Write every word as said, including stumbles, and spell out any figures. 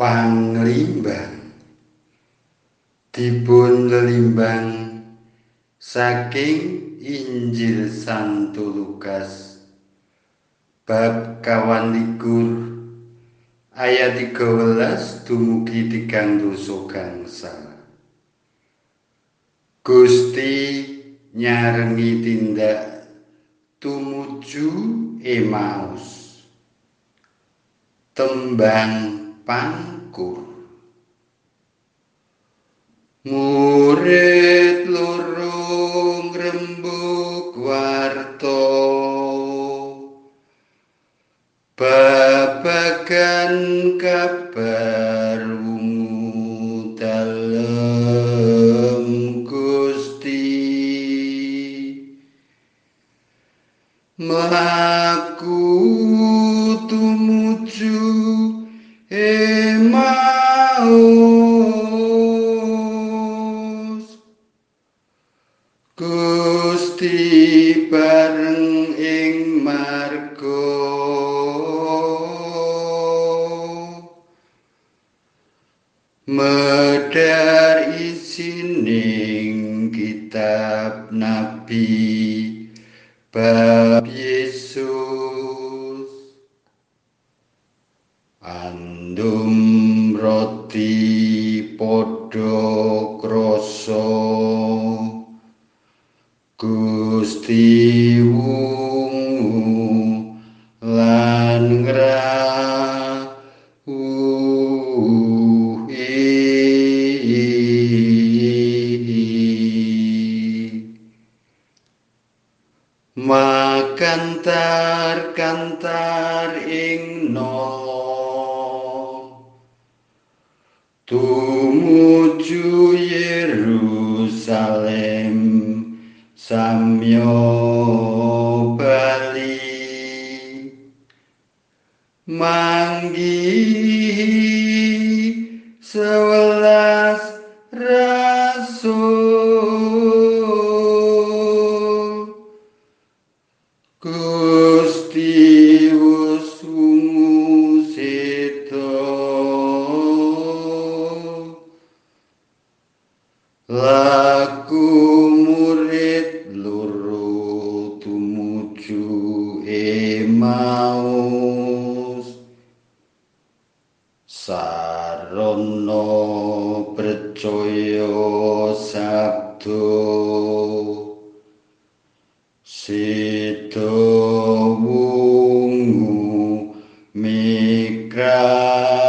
Panglimbang dipun lelimbang saking Injil Santo Lukas bab kawan likur ayat tiga belas dumugi tigang doso gangsal. Gusti nyarengi tindak tumuju Emaus, tembang pangkur. Murid loro ngrembug warta babagan kabar wungu dalem Gusti, mlaku tumuju Emaus. Gusti bareng ing marga, medhar isining kitab nabi bab Yesus. Andum roti padha krasa, Gusti wungu lan ngrawuhi. Makantar-kantar ing nolong tumuju Yerusalem samya bali, manggihi sewelas rasul. Gusti wus wungu seda, laku murid loro tumuju Emaus, sarana percaya sabda seda. Wungu mikrah